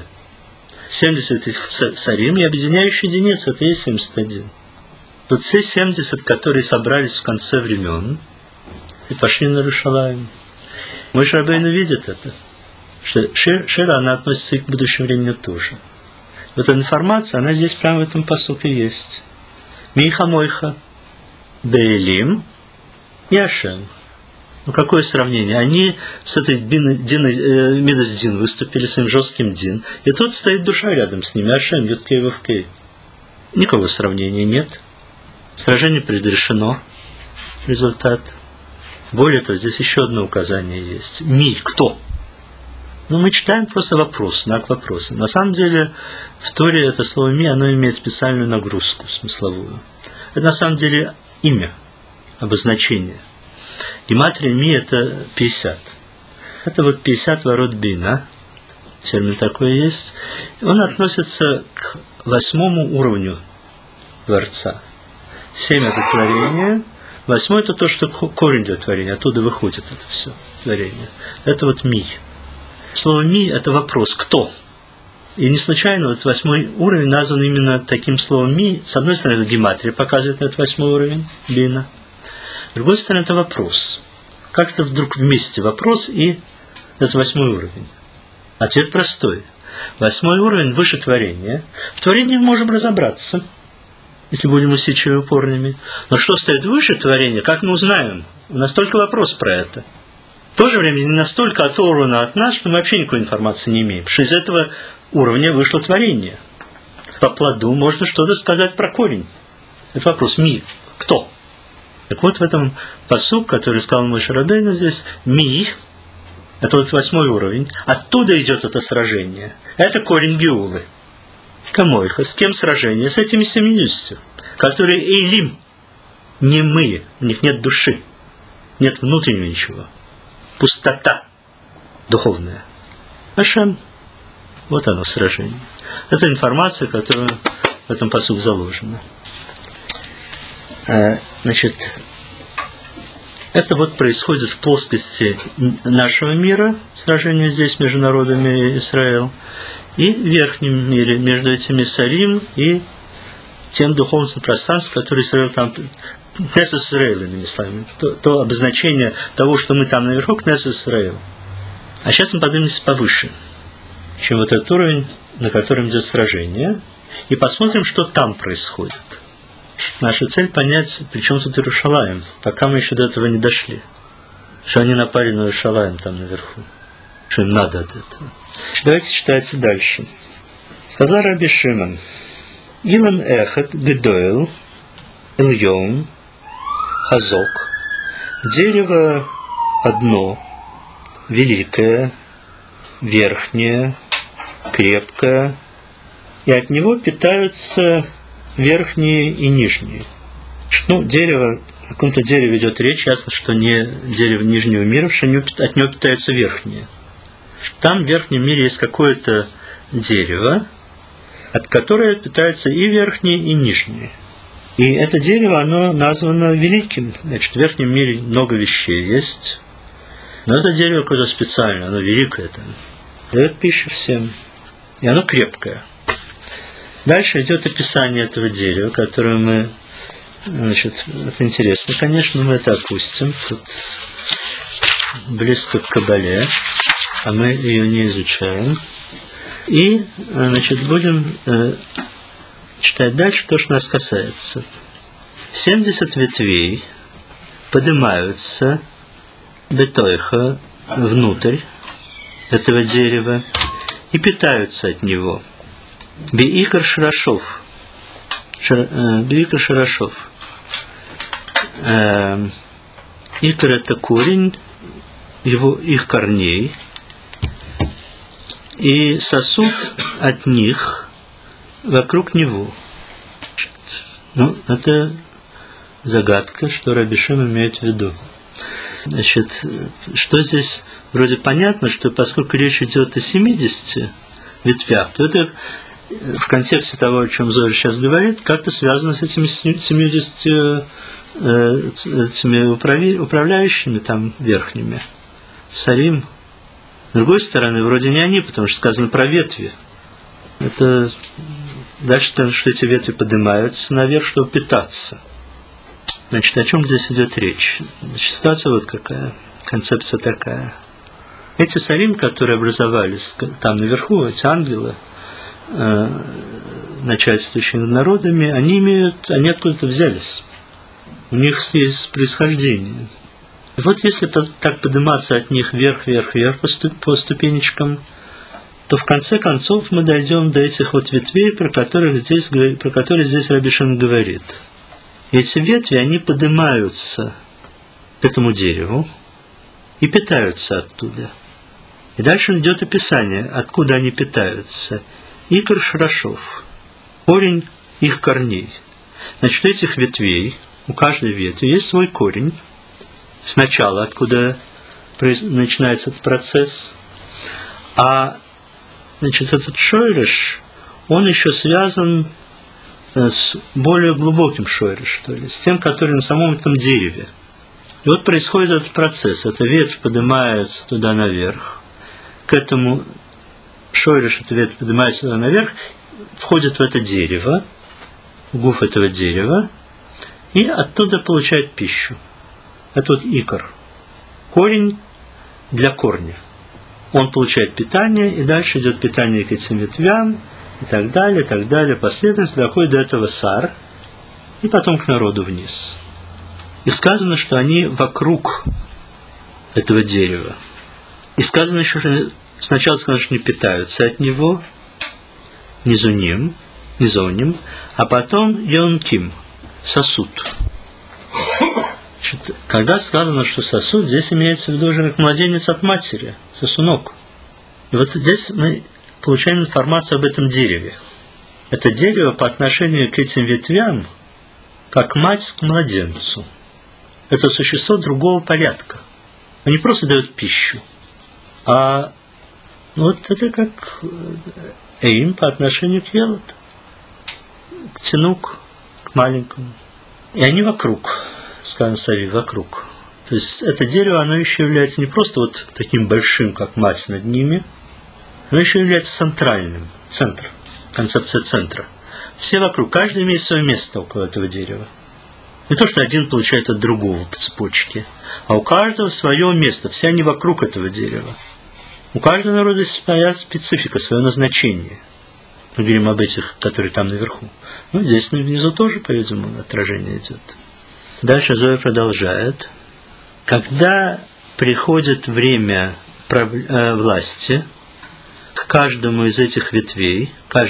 A: 70 этих сарим и объединяющая единица, это и есть 71. Вот все 70, которые собрались в конце времен и пошли на Иерушалаим. Моше Рабейну видит это, что Шира, она относится и к будущему времени тоже. Вот эта информация, она здесь прямо в этом пасуке есть. Миха Мойха, Бейлим и Ашем. Ну, какое сравнение? Они с этой Мидас Дин выступили своим жестким Дин, и тут стоит душа рядом с ними, Ашем, Юткей Вовкей. Никакого сравнения нет. Сражение предрешено. Результат. Более того, здесь еще одно указание есть. Ми, кто? Ну, мы читаем просто вопрос, знак вопроса. На самом деле, в Торе это слово «ми», оно имеет специальную нагрузку смысловую. Это на самом деле имя, обозначение. Гематрия ми – это 50. Это вот 50 ворот бина. Термин такой есть. Он относится к 8 уровню Творца. 7 – это творение. 8 – это то, что корень для творения. Оттуда выходит это все творение. Это вот ми. Слово ми – это вопрос «кто?». И не случайно вот 8 уровень назван именно таким словом ми. С одной стороны, это гематрия показывает этот 8 уровень бина. С другой стороны, это вопрос. Как это вдруг вместе вопрос и этот 8 уровень? Ответ простой. 8 уровень выше творения. В творении мы можем разобраться. если будем усидчивыми и упорными. Но что стоит выше творения, как мы узнаем? У нас только вопрос про это. В то же время не настолько оторвано от нас, что мы вообще никакой информации не имеем. Потому что из этого уровня вышло творение. По плоду можно что-то сказать про корень. Это вопрос «ми». Кто? Так вот в этом пасук, который сказал Моше Рабейну здесь, «ми», это вот 8 уровень, оттуда идет это сражение. Это корень Геулы. Камойха. С кем сражение? С этими 70, которые эйлим, немые, у них нет души, нет внутреннего ничего. Пустота духовная. Ашем. Вот оно сражение. Это информация, которая в этом пасуке заложена. Значит, это вот происходит в плоскости нашего мира, сражение здесь между народами Израиля, и в верхнем мире, между этими Сарим и тем духовным пространством, которое Израиль там, Кнессет Израиль, иными словами, то обозначение того, что мы там наверху, Кнессет Израиль. А сейчас мы поднимемся повыше, чем вот этот уровень, на котором идет сражение, и посмотрим, что там происходит. Наша цель понять, при чем тут Иерушалаим, пока мы еще до этого не дошли. Что они напали на Иерушалаим там наверху. Что им надо от этого. Давайте читать дальше. Сказал Раби Шимон: Илан эхат гедоэл эльон хазок. Дерево одно, великое, верхнее, крепкое, и от него питаются верхние и нижние. Ну, дерево, о каком-то дереве идет речь, ясно, что не дерево нижнего мира, что от него питаются верхние. Там в верхнем мире есть какое-то дерево, от которого питаются и верхние, и нижние. И это дерево, оно названо великим. Значит, в верхнем мире много вещей есть, но это дерево какое-то специальное, оно великое там. Дает пищу всем. И оно крепкое. Дальше идет описание этого дерева, которое мы, значит, это интересно, конечно, мы это опустим. Тут близко к Кабале, а мы ее не изучаем. И, значит, будем читать дальше то, что нас касается. 70 ветвей поднимаются бетойха внутрь этого дерева и питаются от него. Беикар Шарашов. Беикар Шарашов. Икар – это корень их корней, и сосуд от них вокруг него. Ну, это загадка, что Раби Шимон имеет в виду. Значит, что здесь вроде понятно, что поскольку речь идет о 70 ветвях, то это в контексте того, о чем Зоар сейчас говорит, как-то связано с этими 70 этими управляющими там верхними. Сарим. С другой стороны, вроде не они, потому что сказано про ветви. Это дальше, что эти ветви поднимаются наверх, чтобы питаться. Значит, о чем здесь идет речь? Значит, ситуация вот какая, концепция такая. Эти сарим, которые образовались там наверху, эти ангелы, начальствующие над народами, они откуда-то взялись. У них есть происхождение. И вот если так подниматься от них вверх по ступенечкам, то в конце концов мы дойдем до этих вот ветвей, про которые здесь Раби Шимон говорит. И эти ветви, они поднимаются к этому дереву и питаются оттуда. И дальше идет описание, откуда они питаются. Икар Шарашов, корень их корней. Значит, у этих ветвей, у каждой ветви есть свой корень, сначала, откуда начинается этот процесс. А, значит, этот шойреш, он еще связан с более глубоким шойреш, что ли, с тем, который на самом этом дереве. И вот происходит этот процесс. Эта ветвь поднимается туда наверх, к этому шойреш, эта ветвь поднимается туда наверх, входит в это дерево, в гуф этого дерева, и оттуда получает пищу. Это вот икор. Корень для корня. Он получает питание, и дальше идет питание к этим ветвям, и так далее, и так далее. Последовательно доходит до этого сар, и потом к народу вниз. И сказано, что они вокруг этого дерева. И сказано еще, что сначала сказано, что не питаются от него, низоним, а потом йонким, сосуд. Когда сказано, что сосуд, здесь имеется в виду уже как младенец от матери, сосунок. И вот здесь мы получаем информацию об этом дереве. Это дерево по отношению к этим ветвям, как мать к младенцу. Это существо другого порядка. Он не просто дает пищу, а вот это как эйм по отношению к елоту, к тинук, к маленькому. И они вокруг, сказано Сави, вокруг. То есть это дерево, оно еще является не просто вот таким большим, как мать над ними, но еще является центральным, центр, концепция центра. Все вокруг, каждый имеет свое место около этого дерева. Не то, что один получает от другого по цепочке, а у каждого свое место, все они вокруг этого дерева. У каждого народа есть своя специфика, свое назначение. Мы говорим об этих, которые там наверху. Ну, здесь внизу тоже, по-видимому, отражение идет. Дальше Зоя продолжает. Когда приходит время власти к каждому из этих ветвей,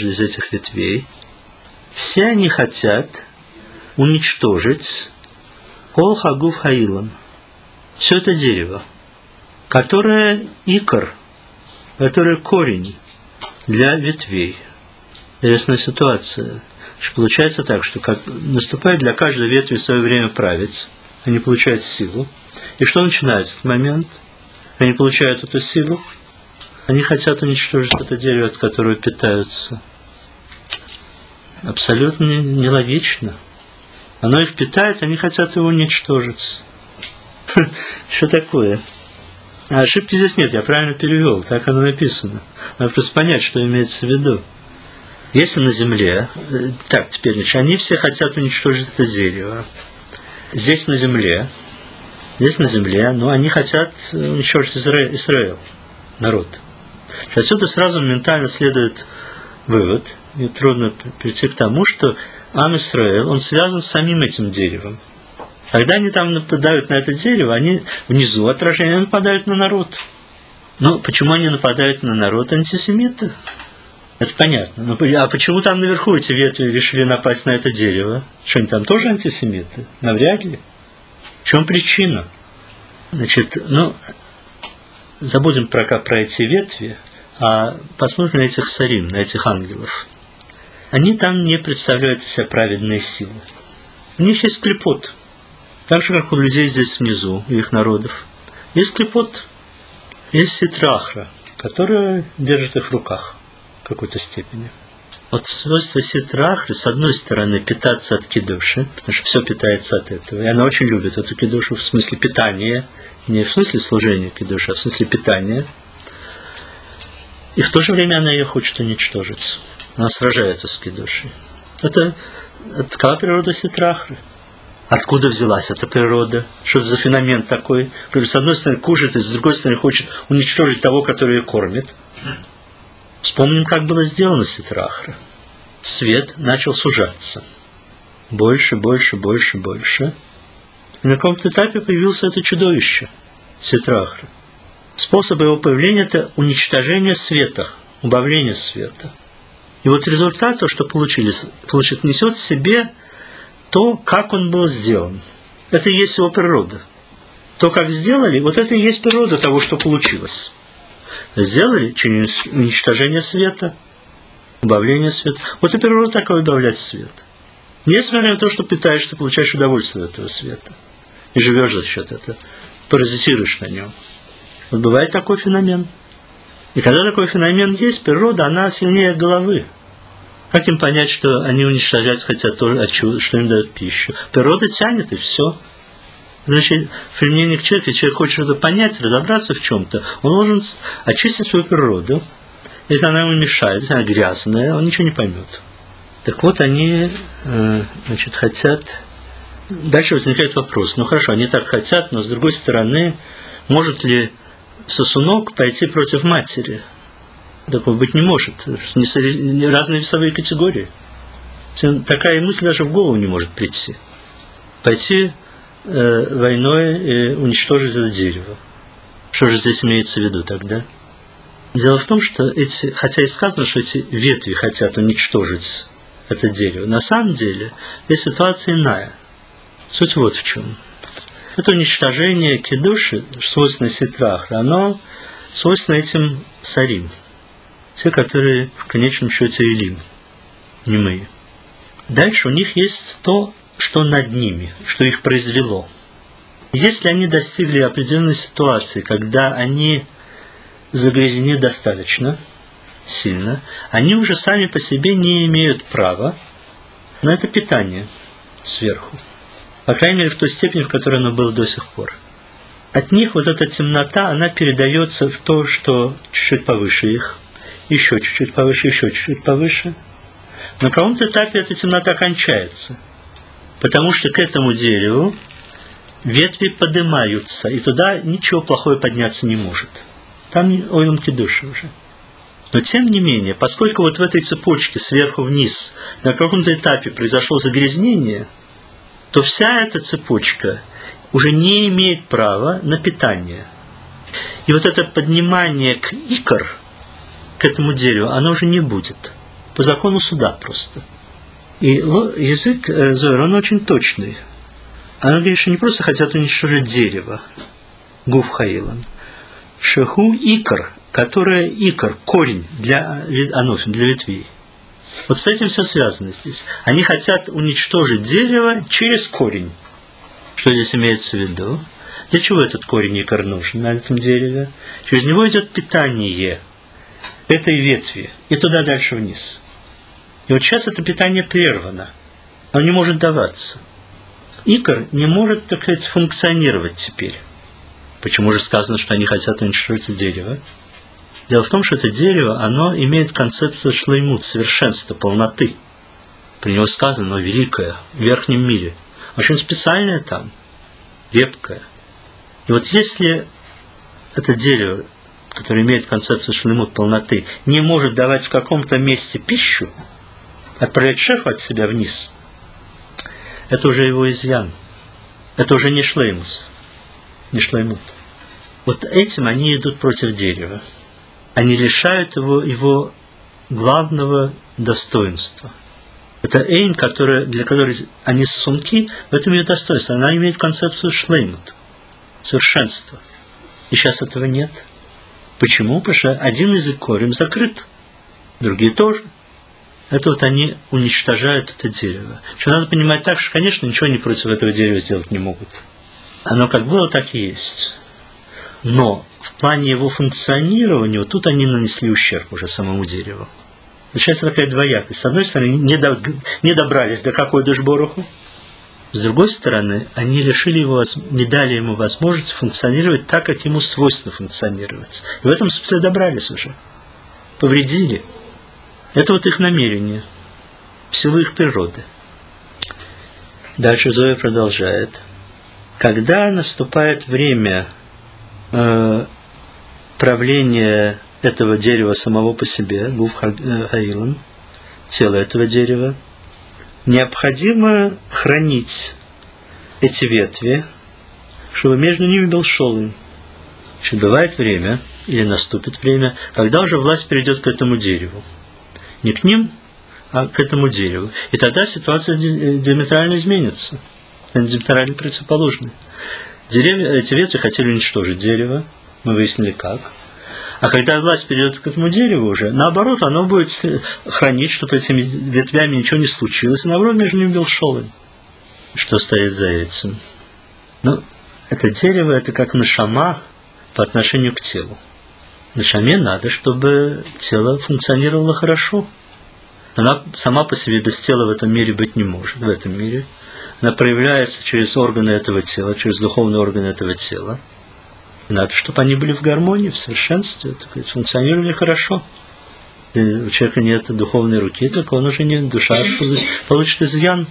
A: все они хотят уничтожить кол хагуф хаилан, все это дерево, которое икор, которое корень для ветвей. Интересная ситуация. Что получается так, что как наступает для каждой ветви в свое время правец, они получают силу. И что начинается в этот момент? Они получают эту силу, они хотят уничтожить это дерево, от которого питаются. Абсолютно нелогично. Оно их питает, они хотят его уничтожить. Что такое? А ошибки здесь нет, я правильно перевел, так оно написано. Надо просто понять, что имеется в виду. Если на земле, так, теперь, значит, они все хотят уничтожить это дерево. Здесь на земле, но они хотят уничтожить Израиль, народ. Отсюда сразу моментально следует вывод, и трудно прийти к тому, что Ам Исраэль, он связан с самим этим деревом. Когда они там нападают на это дерево, они внизу отражения нападают на народ. Но почему они нападают на народ? Антисемиты. Это понятно. А почему там наверху эти ветви решили напасть на это дерево? Что они там тоже антисемиты? Навряд ли. В чем причина? Значит, забудем про эти ветви, а посмотрим на этих сарим, на этих ангелов. Они там не представляют из себя праведные силы. У них есть клепот. Так же, как у людей здесь внизу, у их народов. Есть клепот, есть ситрахра, которая держит их в руках в какой-то степени. Вот свойство ситрахры, с одной стороны, питаться от кидуши, потому что все питается от этого. И она очень любит эту кидушу в смысле питания, не в смысле служения кидуши, а в смысле питания. И в то же время она ее хочет уничтожить. Она сражается с кидушей. Это такова природа ситрахры. Откуда взялась эта природа? Что это за феномен такой? Который с одной стороны кушает, и с другой стороны хочет уничтожить того, который ее кормит. Вспомним, как было сделано ситрахра. Свет начал сужаться. Больше. И на каком-то этапе появилось это чудовище, ситрахра. Способ его появления – это уничтожение света, убавление света. И вот результат, то, что получит, несет в себе то, как он был сделан. Это и есть его природа. То, как сделали, вот это и есть природа того, что получилось. Сделали через уничтожение света, убавление света. Вот и природа такая убавлять свет. Несмотря на то, что питаешься, ты получаешь удовольствие от этого света. И живешь за счет этого. Паразитируешь на нем. Вот бывает такой феномен. И когда такой феномен есть, природа, она сильнее головы. Как им понять, что они уничтожать хотят то, что им дают пищу? Природа тянет, и все. Значит, в применении к человеку, если человек хочет что-то понять, разобраться в чем-то, он должен очистить свою природу. Если она ему мешает, если она грязная, он ничего не поймет. Так вот, они, хотят... Дальше возникает вопрос. Ну хорошо, они так хотят, но с другой стороны, может ли сосунок пойти против матери? Такого быть не может. Разные весовые категории. Такая мысль даже в голову не может прийти. Пойти войной и уничтожить это дерево. Что же здесь имеется в виду тогда? Дело в том, что хотя и сказано, что эти ветви хотят уничтожить это дерево, на самом деле здесь ситуация иная. Суть вот в чем. Это уничтожение кидуши, свойственное ситрахра, оно свойственно этим сарим. Те, которые в конечном счете илим, немые. Дальше у них есть то, что над ними, что их произвело. Если они достигли определенной ситуации, когда они загрязнены достаточно сильно, они уже сами по себе не имеют права на это питание сверху. По крайней мере, в той степени, в которой оно было до сих пор. От них вот эта темнота, она передается в то, что чуть-чуть повыше их, еще чуть-чуть повыше, еще чуть-чуть повыше. На каком-то этапе эта темнота кончается, потому что к этому дереву ветви поднимаются, и туда ничего плохого подняться не может. Там ойлом кидуши уже. Но тем не менее, поскольку вот в этой цепочке сверху вниз на каком-то этапе произошло загрязнение, то вся эта цепочка уже не имеет права на питание. И вот это поднимание к икор, к этому дереву, оно уже не будет. По закону суда просто. И язык Зоэр, он очень точный. Она говорит, что не просто хотят уничтожить дерево, гуф хаилан, шеху икор, которая икор, корень для анофин, для ветвей. Вот с этим все связано здесь. Они хотят уничтожить дерево через корень. Что здесь имеется в виду? Для чего этот корень икор нужен на этом дереве? Через него идет питание этой ветви и туда дальше вниз. И вот сейчас это питание прервано. Оно не может даваться. Икор не может, так сказать, функционировать теперь. Почему же сказано, что они хотят уничтожить дерево? Дело в том, что это дерево, оно имеет концепцию шлеймут, совершенства, полноты. Про него сказано, оно великое, в верхнем мире. Очень специальное там, крепкое. И вот если это дерево, которое имеет концепцию шлеймут, полноты, не может давать в каком-то месте пищу, отправлять шефа от себя вниз, это уже его изъян. Это уже не шлеймус, не шлеймут. Вот этим они идут против дерева. Они лишают его главного достоинства. Это эйн, для которой они сосунки, в этом ее достоинство. Она имеет концепцию шлеймут, совершенства. И сейчас этого нет. Почему? Потому что один язык корень закрыт, другие тоже. Это вот они уничтожают это дерево. Что надо понимать так, что, конечно, ничего они против этого дерева сделать не могут. Оно как было, так и есть. Но в плане его функционирования, вот тут они нанесли ущерб уже самому дереву. Получается такая двоякость. С одной стороны, не добрались до какой дашборуху. С другой стороны, они лишили его, не дали ему возможность функционировать так, как ему свойственно функционировать. И в этом смысле добрались уже. Повредили. Это вот их намерение, в силу их природы. Дальше Зоя продолжает. Когда наступает время правления этого дерева самого по себе, гуф хаилан, тело этого дерева, необходимо хранить эти ветви, чтобы между ними был шолым. Что бывает время, или наступит время, когда уже власть перейдет к этому дереву. Не к ним, а к этому дереву. И тогда ситуация диаметрально изменится. Она диаметрально противоположная. Эти ветви хотели уничтожить дерево. Мы выяснили как. А когда власть перейдет к этому дереву уже, наоборот, оно будет хранить, чтобы этими ветвями ничего не случилось. И наоборот, между ними был шолым. Что стоит за этим? Ну, это дерево, это как нашама по отношению к телу. Нашаме надо, чтобы тело функционировало хорошо. Она сама по себе без тела в этом мире быть не может. В этом мире она проявляется через органы этого тела, через духовные органы этого тела. Надо, чтобы они были в гармонии, в совершенстве, так сказать, функционировали хорошо. Если у человека нет духовной руки, так он уже не душа получит изъян.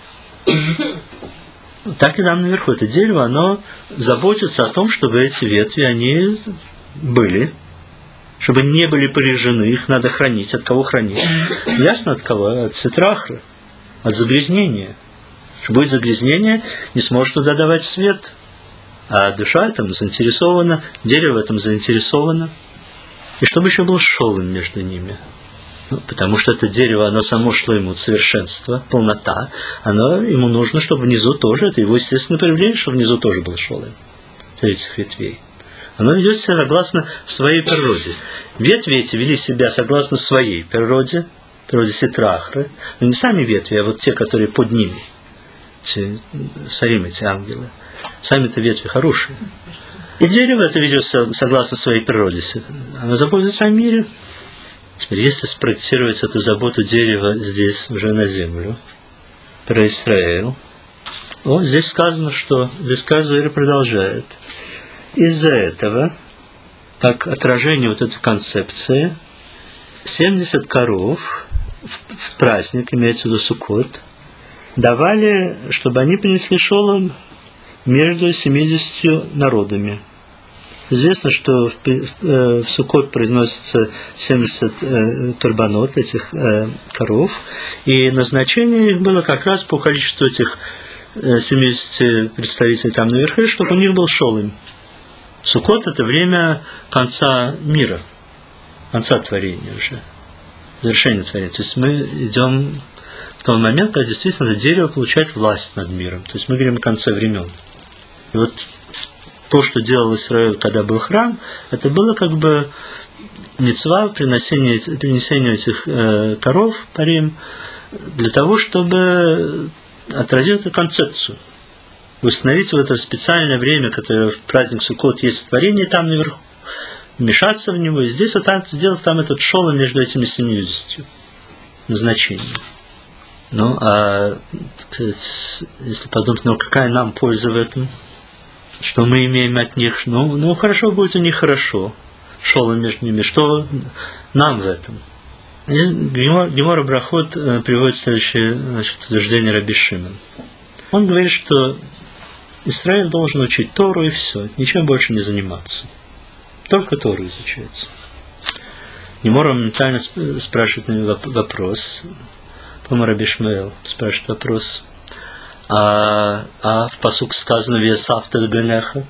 A: Так и там наверху. Это дерево, оно заботится о том, чтобы эти ветви, они были, чтобы не были повреждены, их надо хранить. От кого хранить? Ясно от кого? От ситрахры. от загрязнения. Что будет загрязнение, не сможет туда давать свет. А душа там заинтересована, дерево в этом заинтересовано. И чтобы еще был шолом между ними. Потому что это дерево, оно само шло ему совершенство, полнота. Ему нужно, чтобы внизу тоже, это его естественное проявление, чтобы внизу тоже был шолом с этих ветвей. Оно ведет себя согласно своей природе. Ветви эти вели себя согласно своей природе Ситрахры. Но не сами ветви, а вот те, которые под ними. Сарим, эти ангелы. Сами-то ветви хорошие. И дерево это ведет согласно своей природе. Оно заботится о мире. Теперь, если спроектировать эту заботу дерева здесь, уже на землю, про Израиль, здесь сказано, что здесь Казуэр продолжает. Из-за этого, как отражение вот этой концепции, 70 коров в праздник, имеется в виду Суккот, давали, чтобы они принесли шолом между 70 народами. Известно, что в Суккот произносится 70 карбонот, этих коров, и назначение их было как раз по количеству этих 70 представителей там наверху, чтобы у них был шолом. Суккот – это время конца мира, конца творения уже, завершения творения. То есть мы идем в тот момент, когда действительно это дерево получает власть над миром. То есть мы говорим о конце времен. И вот то, что делал Израиль, когда был храм, это было как бы мицва, принесение этих коров, парим, для того, чтобы отразить эту концепцию. Установить в это специальное время, которое в праздник Суккот есть творение там наверху, вмешаться в него, и здесь вот так сделать там этот шолом между этими 70 назначениями. Ну, а если подумать, какая нам польза в этом? Что мы имеем от них? Ну, хорошо будет у них хорошо. Шолом между ними. Что нам в этом? Гемора Брахот приводит следующее утверждение Раби Шимон. Он говорит, что Израиль должен учить Тору и все, ничем больше не заниматься. Только Тору изучать. Гемора моментально спрашивает вопрос. По-моему, Раби Шмуэл спрашивает вопрос. А в пасук сказано «Весавта генеха»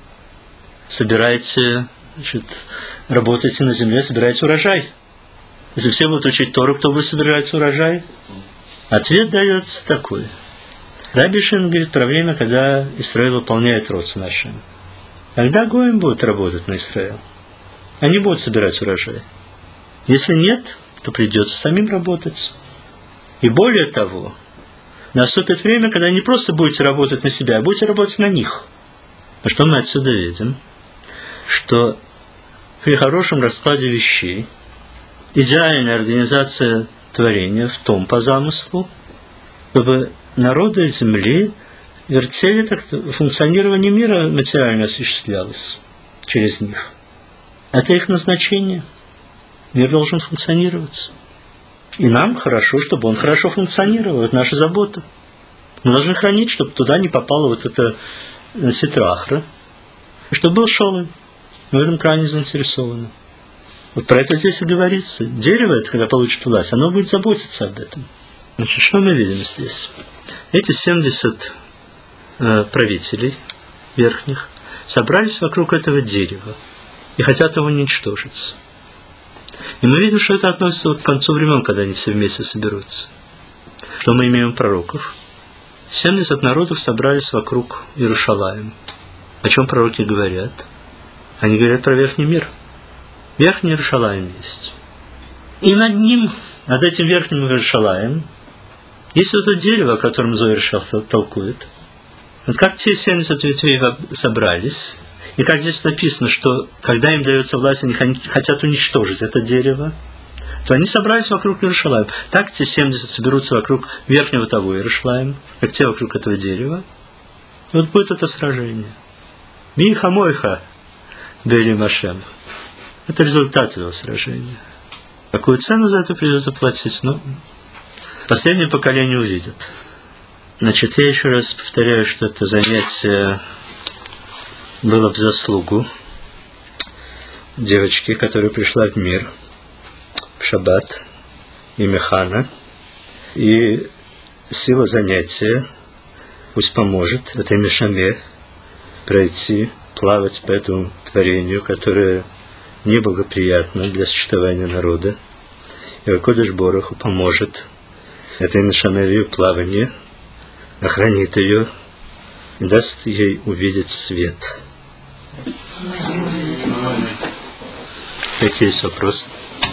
A: собирайте, работайте на земле, собирайте урожай. Если все будут учить Тору, кто будет собирать урожай? Ответ дается такой. Раби Шимон говорит про время, когда Израиль выполняет роц нашим. Тогда гоим будут работать на Израиль. Они будут собирать урожай. Если нет, то придется самим работать. И более того, наступит время, когда не просто будете работать на себя, а будете работать на них. А что мы отсюда видим? Что при хорошем раскладе вещей идеальная организация творения в том по замыслу, чтобы народы земли вертели, так функционирование мира материально осуществлялось через них. Это их назначение. Мир должен функционировать. И нам хорошо, чтобы он хорошо функционировал. Это наша забота. Мы должны хранить, чтобы туда не попала вот эта ситрахра. И чтобы был шолом. Мы в этом крайне заинтересованы. Вот про это здесь и говорится. Дерево, это, когда получит власть, оно будет заботиться об этом. Значит, что мы видим здесь? Эти 70 правителей верхних собрались вокруг этого дерева и хотят его уничтожить. И мы видим, что это относится вот к концу времен, когда они все вместе соберутся. Что мы имеем пророков? 70 народов собрались вокруг Иерушалаима. О чем пророки говорят? Они говорят про верхний мир. Верхний Иерушалаим есть. И над ним, над этим верхним Иерушалаем, есть вот это дерево, о котором Зоэр толкует. Вот как те 70 ветвей собрались, и как здесь написано, что когда им дается власть, они хотят уничтожить это дерево, то они собрались вокруг Иерушалаима. Так те 70 соберутся вокруг верхнего того Иерушалаима, как те вокруг этого дерева. И вот будет это сражение. Миха Мойха Бели Машем. Это результат этого сражения. Какую цену за это придется платить? Последнее поколение увидит. Значит, я еще раз повторяю, что это занятие было в заслугу девочки, которая пришла в мир в шаббат, имя Хана. И сила занятия пусть поможет этой нешаме пройти, плавать по этому творению, которое неблагоприятно для существования народа. И Акодыш Боруху поможет этой нешаме в ее плавании, охранит ее и даст ей увидеть свет. Какие есть вопросы?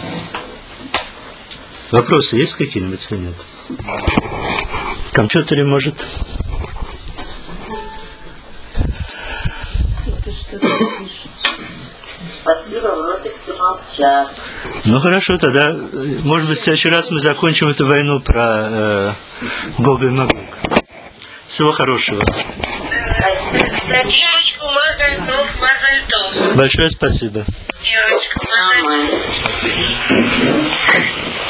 A: Вопросы есть какие-нибудь или нет? В компьютере, может?
B: Спасибо, вроде все молчат.
A: Ну хорошо, тогда, может быть, в следующий раз мы закончим эту войну про Гога и Магога. Всего хорошего.
B: Девочку Мазальтов.
A: Большое спасибо.
B: Девочку Мазальтов.